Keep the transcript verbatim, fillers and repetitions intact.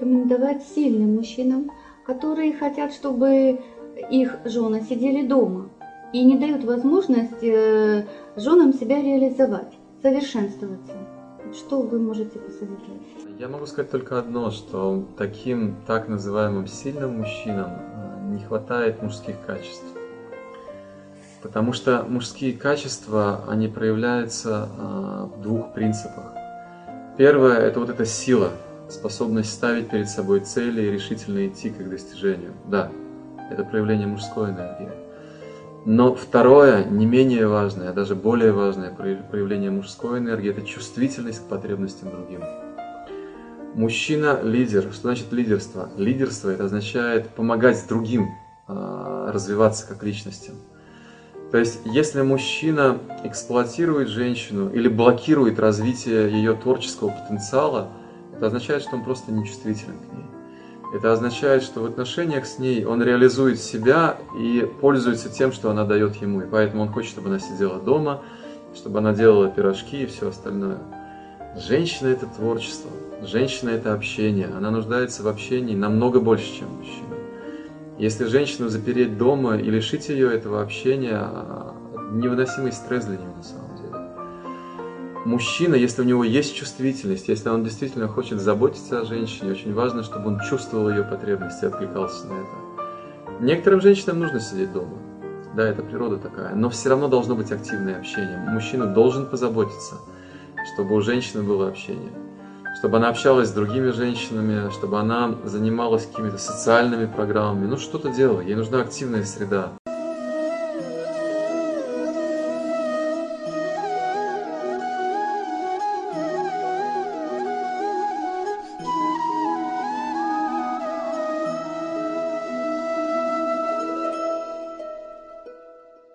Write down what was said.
порекомендовать сильным мужчинам, которые хотят, чтобы их жены сидели дома и не дают возможность женам себя реализовать, совершенствоваться? Что вы можете посоветовать? Я могу сказать только одно, что таким так называемым сильным мужчинам не хватает мужских качеств. Потому что мужские качества, они проявляются в двух принципах. Первое – это вот эта сила, способность ставить перед собой цели и решительно идти к их достижению. Да, это проявление мужской энергии. Но второе, не менее важное, а даже более важное проявление мужской энергии – это чувствительность к потребностям другим. Мужчина-лидер. Что значит лидерство? Лидерство – это означает помогать другим развиваться как личностям. То есть, если мужчина эксплуатирует женщину или блокирует развитие ее творческого потенциала, это означает, что он просто нечувствителен к ней. Это означает, что в отношениях с ней он реализует себя и пользуется тем, что она дает ему. И поэтому он хочет, чтобы она сидела дома, чтобы она делала пирожки и все остальное. Женщина – это творчество, женщина – это общение. Она нуждается в общении намного больше, чем мужчина. Если женщину запереть дома и лишить ее этого общения, невыносимый стресс для нее на самом деле. Мужчина, если у него есть чувствительность, если он действительно хочет заботиться о женщине, очень важно, чтобы он чувствовал ее потребности и откликался на это. Некоторым женщинам нужно сидеть дома. Да, это природа такая, но все равно должно быть активное общение. Мужчина должен позаботиться, чтобы у женщины было общение. Чтобы она общалась с другими женщинами, чтобы она занималась какими-то социальными программами, ну что-то делала, ей нужна активная среда.